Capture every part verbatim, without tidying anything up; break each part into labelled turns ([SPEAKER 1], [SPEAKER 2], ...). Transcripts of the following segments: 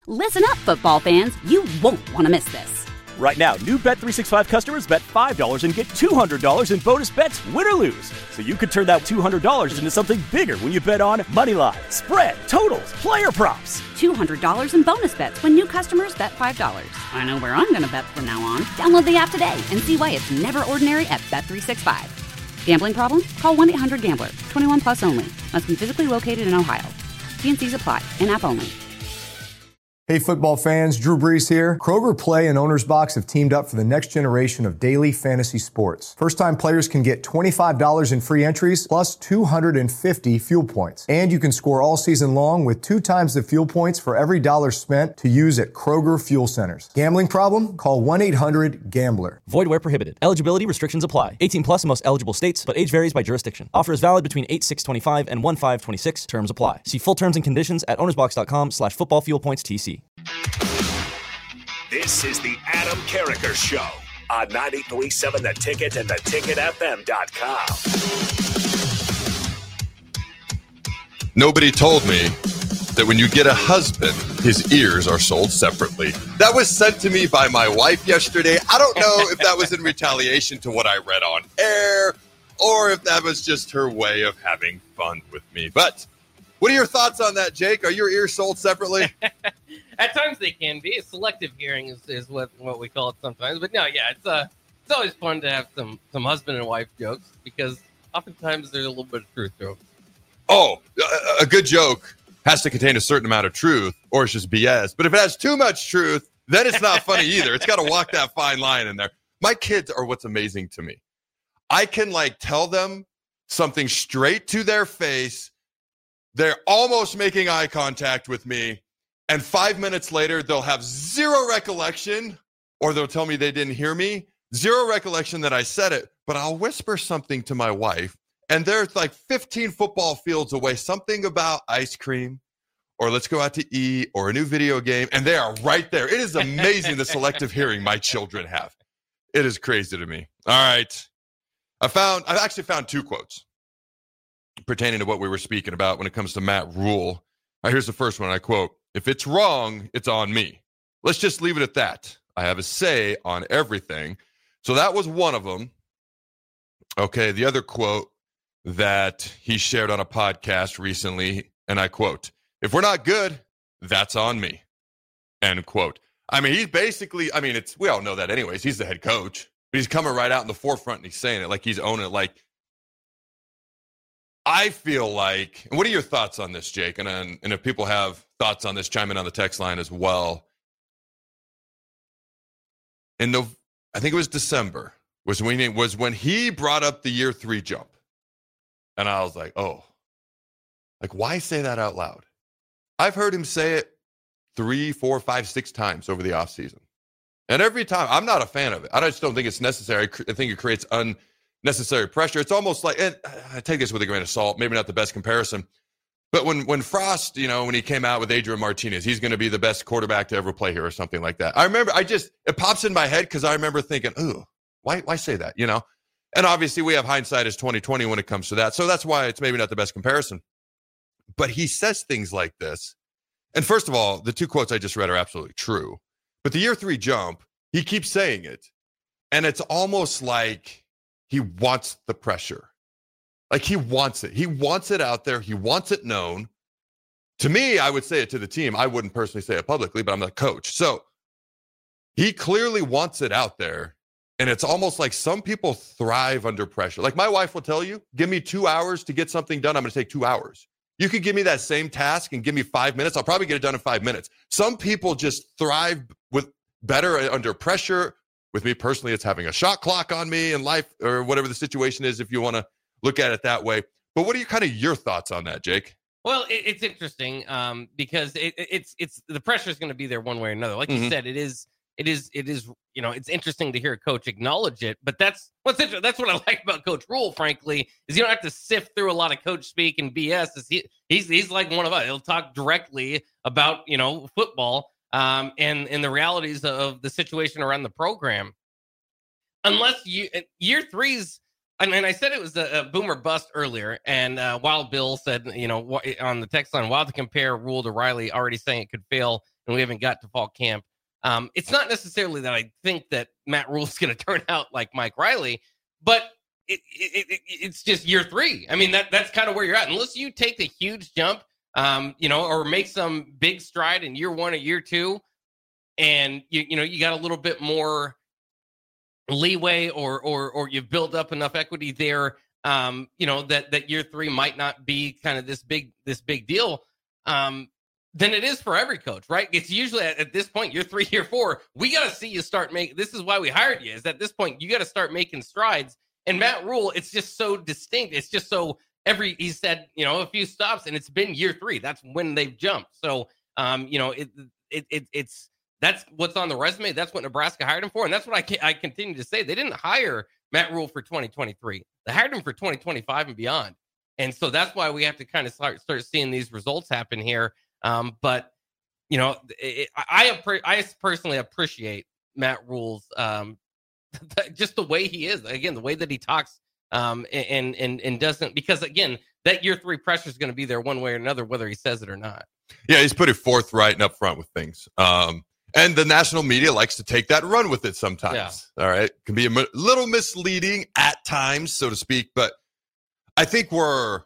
[SPEAKER 1] Listen up, football fans. You won't want to miss this.
[SPEAKER 2] Right now, new Bet three sixty-five customers bet five dollars and get two hundred dollars in bonus bets, win or lose. So you could turn that two hundred dollars into something bigger when you bet on money line, spread, totals, player props.
[SPEAKER 1] two hundred dollars in bonus bets when new customers bet five dollars. I know where I'm going to bet from now on. Download the app today and see why it's never ordinary at Bet three sixty-five. Gambling problem? Call one eight hundred gambler. twenty-one plus only. Must be physically located in Ohio. T and C's apply. In-app only.
[SPEAKER 3] Hey football fans, Drew Brees here. Kroger Play and Owner's Box have teamed up for the next generation of daily fantasy sports. First-time players can get twenty-five dollars in free entries plus two hundred fifty fuel points. And you can score all season long with two times the fuel points for every dollar spent to use at Kroger Fuel Centers. Gambling problem? Call one eight hundred gambler.
[SPEAKER 4] Void where prohibited. Eligibility restrictions apply. eighteen plus in most eligible states, but age varies by jurisdiction. Offer is valid between eight six twenty-five and one five twenty-six. Terms apply. See full terms and conditions at ownersbox.com slash football fuel points TC.
[SPEAKER 5] This is the Adam Carricker Show on ninety-three point seven The Ticket and the ticket f m dot com.
[SPEAKER 6] Nobody told me that when you get a husband, his ears are sold separately. That was sent to me by my wife yesterday. I don't know if that was in retaliation to what I read on air or if that was just her way of having fun with me. But what are your thoughts on that, Jake? Are your ears sold separately?
[SPEAKER 7] At times they can be. Selective hearing is, is what, what we call it sometimes. But no, yeah, it's uh, it's always fun to have some, some husband and wife jokes because oftentimes there's a little bit of truth to them.
[SPEAKER 6] Oh, a, a good joke has to contain a certain amount of truth or it's just B S. But if it has too much truth, then it's not funny either. It's got to walk that fine line in there. My kids are what's amazing to me. I can like tell them something straight to their face. They're almost making eye contact with me. And five minutes later, they'll have zero recollection, or they'll tell me they didn't hear me. Zero recollection that I said it, but I'll whisper something to my wife, and they're like fifteen football fields away, something about ice cream, or let's go out to eat, or a new video game, and they are right there. It is amazing the selective hearing my children have. It is crazy to me. All right. I found, I've actually found two quotes pertaining to what we were speaking about when it comes to Matt Rule. All right, here's the first one. I quote, "If it's wrong, it's on me. Let's just leave it at that. I have a say on everything." So that was one of them. Okay, the other quote that he shared on a podcast recently, and I quote, "If we're not good, that's on me." End quote. I mean, he's basically, I mean, it's we all know that anyways. He's the head coach. But he's coming right out in the forefront and he's saying it like he's owning it. Like, I feel like, and what are your thoughts on this, Jake? And, and if people have thoughts on this, chime in on the text line as well. In the, I think it was December, was when, he, was when he brought up the year three jump. And I was like, oh, like, why say that out loud? I've heard him say it three, four, five, six times over the offseason. And every time, I'm not a fan of it. I just don't think it's necessary. I think it creates unnecessary pressure. It's almost like, and I take this with a grain of salt, maybe not the best comparison, but when when Frost, you know, when he came out with Adrian Martinez, he's going to be the best quarterback to ever play here or something like that. I remember, I just, it pops in my head because I remember thinking, ooh, why, why say that, you know? And obviously we have hindsight as twenty twenty when it comes to that. So that's why it's maybe not the best comparison. But he says things like this. And first of all, the two quotes I just read are absolutely true. But the year three jump, he keeps saying it. And it's almost like he wants the pressure. Like he wants it. He wants it out there. He wants it known. To me, I would say it to the team. I wouldn't personally say it publicly, but I'm the coach. So he clearly wants it out there. And it's almost like some people thrive under pressure. Like my wife will tell you, give me two hours to get something done. I'm going to take two hours. You could give me that same task and give me five minutes. I'll probably get it done in five minutes. Some people just thrive with better under pressure. With me personally, it's having a shot clock on me in life or whatever the situation is, if you want to look at it that way. But what are you kind of your thoughts on that, Jake?
[SPEAKER 7] Well, it, it's interesting um, because it, it's it's the pressure is going to be there one way or another. Like mm-hmm. you said, it is it is it is you know it's interesting to hear a coach acknowledge it. But that's what's interesting. That's what I like about Coach Rule. Frankly, is you don't have to sift through a lot of coach speak and B S. He, he's he's like one of us. He'll talk directly about you know football um, and and the realities of the situation around the program. Unless you year three's. And, and I said it was a, a boomer bust earlier, and uh, Wild Bill said, you know, on the text line, while to compare Rule to Riley, already saying it could fail and we haven't got to fall camp. Um, it's not necessarily that I think that Matt Rhule is going to turn out like Mike Riley, but it, it, it, it's just year three. I mean, that that's kind of where you're at. Unless you take a huge jump, um, you know, or make some big stride in year one or year two, and you you know you got a little bit more leeway, or or or you've built up enough equity there, um, you know, that that year three might not be kind of this big this big deal. Um, then it is for every coach, right? It's usually at, at this point, year three, year four, we got to see you start making. This is why we hired you. Is at this point you got to start making strides. And Matt Rhule, it's just so distinct. It's just so every he said, you know, a few stops, and it's been year three. That's when they've jumped. So, um, you know, it it, it it's. That's what's on the resume. That's what Nebraska hired him for. And that's what I, I continue to say. They didn't hire Matt Rhule for twenty twenty-three. They hired him for twenty twenty-five and beyond. And so that's why we have to kind of start, start seeing these results happen here. Um, but, you know, it, I, I personally appreciate Matt Rhule's um, just the way he is. Again, the way that he talks um, and, and, and doesn't, because, again, that year three pressure is going to be there one way or another, whether he says it or not.
[SPEAKER 6] Yeah, he's pretty forthright and upfront with things. Um, And the national media likes to take that and run with it sometimes. Yeah. All right. Can be a m- little misleading at times, so to speak. But I think we're,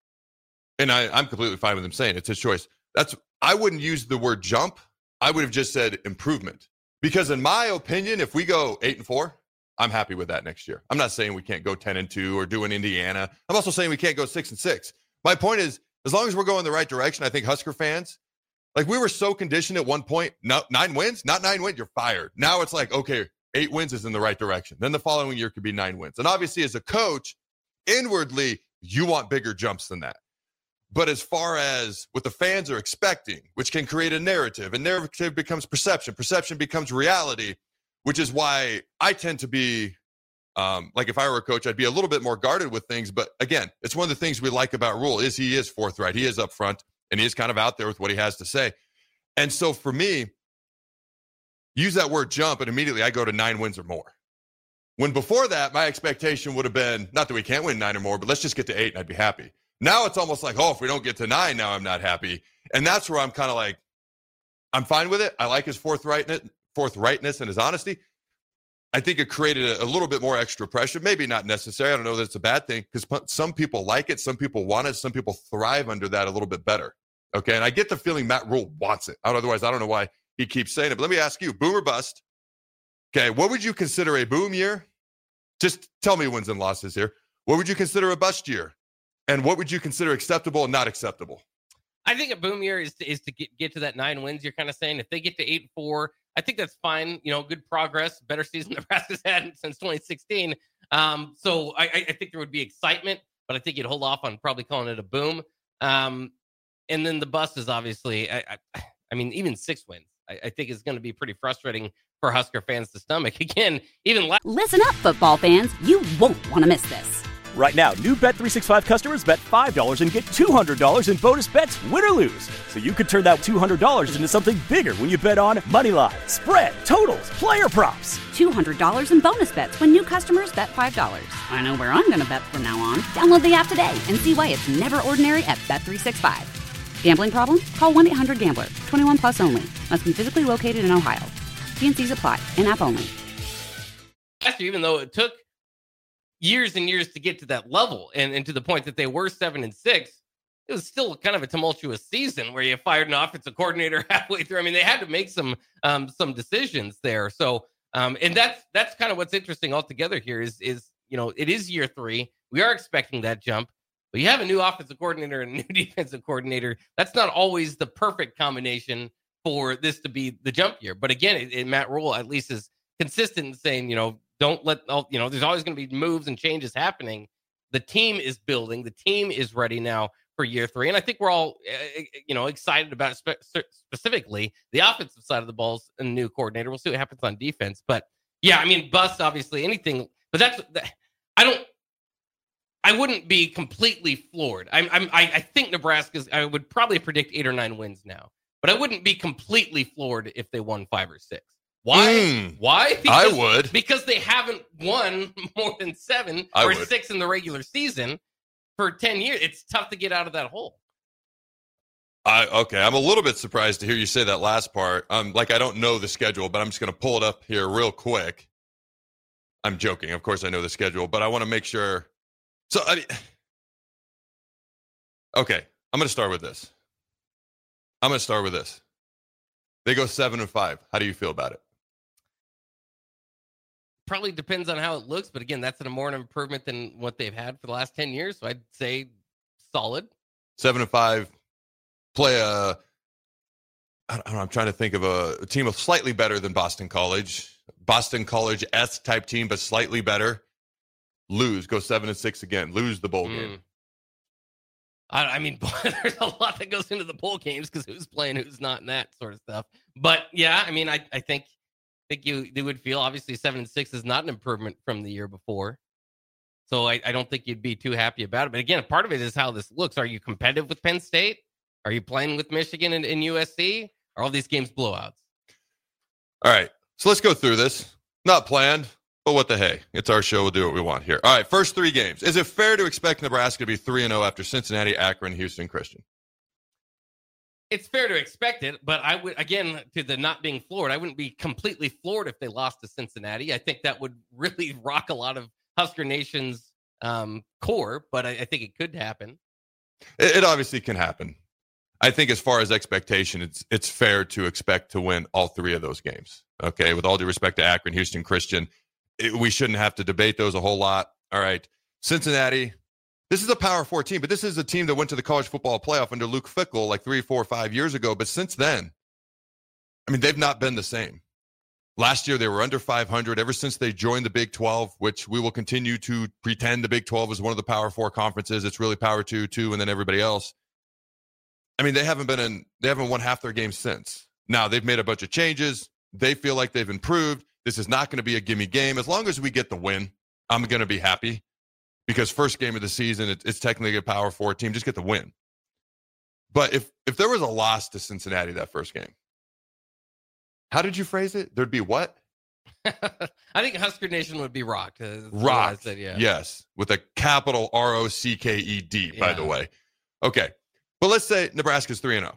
[SPEAKER 6] and I, I'm completely fine with him saying it's his choice. That's, I wouldn't use the word jump. I would have just said improvement. Because in my opinion, if we go eight and four, I'm happy with that next year. I'm not saying we can't go ten and two or do in Indiana. I'm also saying we can't go six and six. My point is, as long as we're going the right direction, I think Husker fans, like, we were so conditioned at one point, no, nine wins, not nine wins, you're fired. Now it's like, okay, eight wins is in the right direction. Then the following year could be nine wins. And obviously, as a coach, inwardly, you want bigger jumps than that. But as far as what the fans are expecting, which can create a narrative, and narrative becomes perception, perception becomes reality, which is why I tend to be, um, like if I were a coach, I'd be a little bit more guarded with things. But again, it's one of the things we like about Rhule is he is forthright. He is upfront. And he is kind of out there with what he has to say. And so for me, use that word jump, and immediately I go to nine wins or more. When before that, my expectation would have been, not that we can't win nine or more, but let's just get to eight and I'd be happy. Now it's almost like, oh, if we don't get to nine, now I'm not happy. And that's where I'm kind of like, I'm fine with it. I like his forthrightness, forthrightness and his honesty. I think it created a, a little bit more extra pressure. Maybe not necessary. I don't know that it's a bad thing, because some people like it. Some people want it. Some people thrive under that a little bit better. Okay, and I get the feeling Matt Rhule wants it. Otherwise, I don't know why he keeps saying it. But let me ask you, boom or bust? Okay, what would you consider a boom year? Just tell me wins and losses here. What would you consider a bust year? And what would you consider acceptable and not acceptable?
[SPEAKER 7] I think a boom year is to, is to get, get to that nine wins. You're kind of saying if they get to eight and four, I think that's fine. You know, good progress, better season Nebraska's had since twenty sixteen. Um, so I, I think there would be excitement, but I think you'd hold off on probably calling it a boom. Um, And then the bust is obviously, I, I, I mean, even six wins, I, I think is going to be pretty frustrating for Husker fans to stomach. Again, even last.
[SPEAKER 1] Listen up, football fans. You won't want to miss this.
[SPEAKER 2] Right now, new Bet three sixty-five customers bet five dollars and get two hundred dollars in bonus bets, win or lose. So you could turn that two hundred dollars into something bigger when you bet on Moneyline, spread, totals, player props.
[SPEAKER 1] two hundred dollars in bonus bets when new customers bet five dollars. I know where I'm going to bet from now on. Download the app today and see why it's never ordinary at Bet three sixty-five. Gambling problem? Call one eight hundred gambler. twenty-one plus only. Must be physically located in Ohio. T and C's apply. In-app only.
[SPEAKER 7] Even though it took years and years to get to that level and, and to the point that they were seven and six, it was still kind of a tumultuous season where you fired an offensive coordinator halfway through. I mean, they had to make some um, some decisions there. So, um, and that's that's kind of what's interesting altogether here is is you know it is year three. We are expecting that jump. But you have a new offensive coordinator and a new defensive coordinator. That's not always the perfect combination for this to be the jump year. But again, it, it, Matt Rhule at least is consistent in saying, you know, don't let, you know, there's always going to be moves and changes happening. The team is building. The team is ready now for year three. And I think we're all, uh, you know, excited about spe- specifically the offensive side of the balls and the new coordinator. We'll see what happens on defense. But yeah, I mean, bust, obviously, anything. But that's, I don't, I wouldn't be completely floored. I'm, I'm, I, I think Nebraska's, I would probably predict eight or nine wins now, but I wouldn't be completely floored if they won five or six. Why?
[SPEAKER 6] Mm,
[SPEAKER 7] Why? Because,
[SPEAKER 6] I would.
[SPEAKER 7] Because they haven't won more than seven
[SPEAKER 6] I
[SPEAKER 7] or
[SPEAKER 6] would.
[SPEAKER 7] six in the regular season for ten years. It's tough to get out of that hole.
[SPEAKER 6] I, okay, I'm a little bit surprised to hear you say that last part. Um, like I don't know the schedule, but I'm just going to pull it up here real quick. I'm joking. Of course I know the schedule, but I want to make sure. So, I mean, okay, I'm going to start with this. I'm going to start with this. They go seven and five. How do you feel about it?
[SPEAKER 7] Probably depends on how it looks, but again, that's an more an improvement than what they've had for the last ten years. So I'd say solid.
[SPEAKER 6] Seven and five. Play a. I don't know, I'm trying to think of a, a team of slightly better than Boston College. Boston College-esque type team, but slightly better. Lose, go seven and six again. Lose the bowl mm. game.
[SPEAKER 7] I, I mean, there's a lot that goes into the bowl games because who's playing, who's not, and that sort of stuff. But yeah, I mean, I, I think think you they would feel obviously seven and six is not an improvement from the year before. So I, I don't think you'd be too happy about it. But again, part of it is how this looks. Are you competitive with Penn State? Are you playing with Michigan and, and U S C? Are all these games blowouts?
[SPEAKER 6] All right. So let's go through this. Not planned, but what the hey? It's our show. We'll do what we want here. All right. First three games. Is it fair to expect Nebraska to be three and oh after Cincinnati, Akron, Houston, Christian?
[SPEAKER 7] It's fair to expect it, but I would, again, to the not being floored, I wouldn't be completely floored if they lost to Cincinnati. I think that would really rock a lot of Husker Nation's um, core, but I, I think it could happen.
[SPEAKER 6] It, it obviously can happen. I think as far as expectation, it's it's fair to expect to win all three of those games. Okay, with all due respect to Akron, Houston, Christian, it, we shouldn't have to debate those a whole lot. All right, Cincinnati, this is a Power Four team, but this is a team that went to the college football playoff under Luke Fickell like three, four, five years ago. But since then, I mean, they've not been the same. Last year, they were under five hundred. Ever since they joined the Big twelve, which we will continue to pretend the Big twelve is one of the Power Four conferences. It's really Power Two, two, and then everybody else. I mean, they haven't been in, they haven't won half their games since. Now, they've made a bunch of changes. They feel like they've improved. This is not going to be a gimme game. As long as we get the win, I'm going to be happy because first game of the season, it, it's technically a Power Four team. Just get the win. But if if there was a loss to Cincinnati that first game, how did you phrase it? There'd be what?
[SPEAKER 7] I think Husker Nation would be rocked. Uh,
[SPEAKER 6] rocked,
[SPEAKER 7] said, yeah.
[SPEAKER 6] Yes, with a capital R O C K E D, by
[SPEAKER 7] yeah.
[SPEAKER 6] the way. Okay. But let's say Nebraska's three and oh.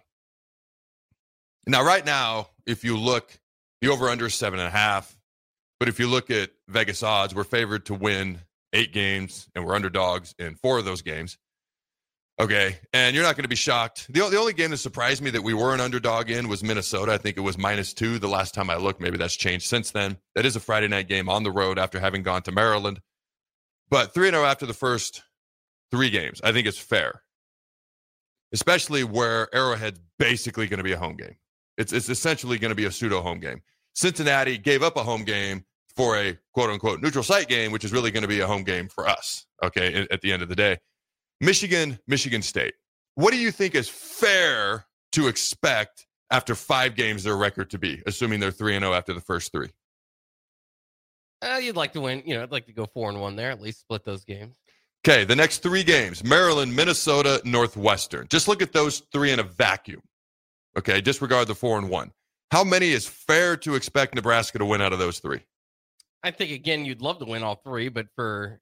[SPEAKER 6] Now, right now, if you look, the over-under is seven and a half. But if you look at Vegas odds, we're favored to win eight games, and we're underdogs in four of those games. Okay, and you're not going to be shocked. The, the only game that surprised me that we were an underdog in was Minnesota. I think it was minus two the last time I looked. Maybe that's changed since then. That is a Friday night game on the road after having gone to Maryland. But three and oh after the first three games, I think it's fair. Especially where Arrowhead's basically going to be a home game. It's it's essentially going to be a pseudo home game. Cincinnati gave up a home game for a quote unquote neutral site game, which is really going to be a home game for us. Okay, at the end of the day, Michigan, Michigan State. What do you think is fair to expect after five games their record to be, assuming they're three and zero after the first three?
[SPEAKER 7] Uh, you'd like to win. You know, I'd like to go four and one there. At least split those games.
[SPEAKER 6] Okay, the next three games, Maryland, Minnesota, Northwestern. Just look at those three in a vacuum. Okay, disregard the four and one. How many is fair to expect Nebraska to win out of those three?
[SPEAKER 7] I think, again, you'd love to win all three, but for,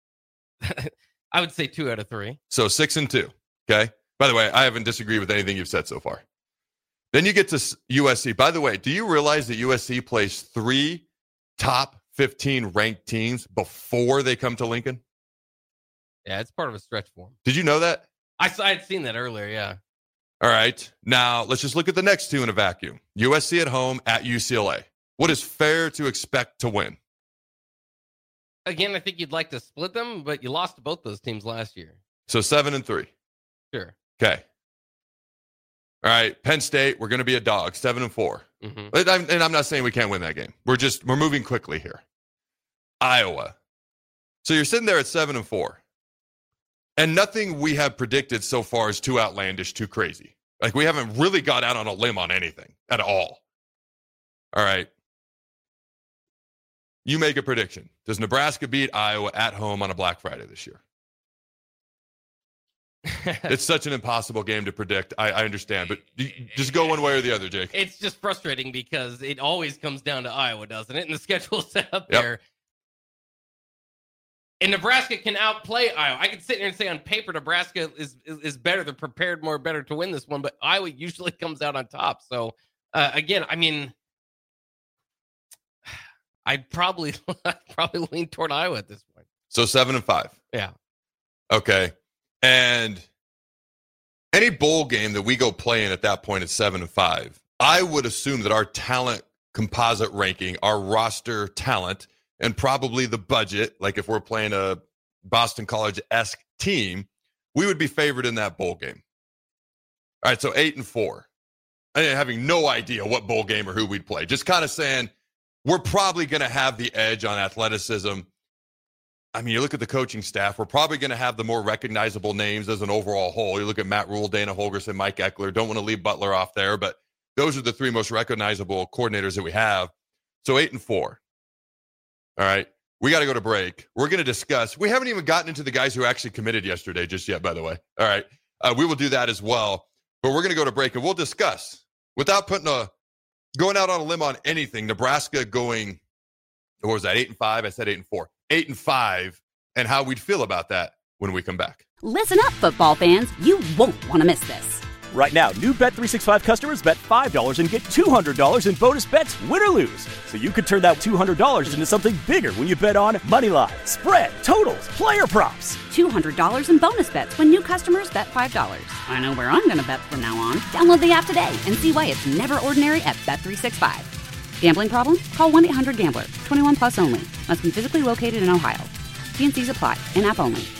[SPEAKER 7] I would say two out of three.
[SPEAKER 6] So six and two, okay? By the way, I haven't disagreed with anything you've said so far. Then you get to U S C. By the way, do you realize that U S C plays three top fifteen ranked teams before they come to Lincoln?
[SPEAKER 7] Yeah, it's part of a stretch for them.
[SPEAKER 6] Did you know that?
[SPEAKER 7] I, I had seen that earlier, yeah.
[SPEAKER 6] All right. Now, let's just look at the next two in a vacuum. U S C at home at U C L A. What is fair to expect to win?
[SPEAKER 7] Again, I think you'd like to split them, but you lost to both those teams last year.
[SPEAKER 6] So seven and three.
[SPEAKER 7] Sure.
[SPEAKER 6] Okay. All right. Penn State, we're going to be a dog, seven and four. Mm-hmm. And I'm not saying we can't win that game. We're just, we're moving quickly here. Iowa. So you're sitting there at seven and four. And nothing we have predicted so far is too outlandish, too crazy. Like, we haven't really got out on a limb on anything at all. All right. You make a prediction. Does Nebraska beat Iowa at home on a Black Friday this year? It's such an impossible game to predict. I, I understand, but just go one way or the other, Jake.
[SPEAKER 7] It's just frustrating because it always comes down to Iowa, doesn't it? And the schedule set up
[SPEAKER 6] yep.
[SPEAKER 7] there. And Nebraska can outplay Iowa. I could sit here and say on paper Nebraska is, is is better. They're prepared more better to win this one, but Iowa usually comes out on top. So, uh, again, I mean, I'd probably, I'd probably lean toward Iowa at this point.
[SPEAKER 6] So seven and five.
[SPEAKER 7] Yeah.
[SPEAKER 6] Okay. And any bowl game that we go play in at that point at seven and five, I would assume that our talent composite ranking, our roster talent, and probably the budget, like if we're playing a Boston College-esque team, we would be favored in that bowl game. All right, so eight and four. I mean, having no idea what bowl game or who we'd play. Just kind of saying we're probably going to have the edge on athleticism. I mean, you look at the coaching staff, we're probably going to have the more recognizable names as an overall whole. You look at Matt Rule, Dana Holgorsen, Mike Eckler. Don't want to leave Butler off there, but those are the three most recognizable coordinators that we have. So eight and four. All right. We got to go to break. We're going to discuss. We haven't even gotten into the guys who actually committed yesterday just yet, by the way. All right. Uh, we will do that as well. But we're going to go to break and we'll discuss without putting a going out on a limb on anything. Nebraska going, what was that? Eight and five. I said eight and four. Eight and five, and how we'd feel about that when we come back.
[SPEAKER 1] Listen up, football fans. You won't want to miss this.
[SPEAKER 2] Right now, new Bet three sixty-five customers bet five dollars and get two hundred dollars in bonus bets, win or lose. So you could turn that two hundred dollars into something bigger when you bet on money line, spread, totals, player props.
[SPEAKER 1] two hundred dollars in bonus bets when new customers bet five dollars. I know where I'm going to bet from now on. Download the app today and see why it's never ordinary at Bet three sixty-five. Gambling problem? Call one eight hundred gambler. twenty-one plus only. Must be physically located in Ohio. T N Cs apply. In-app only.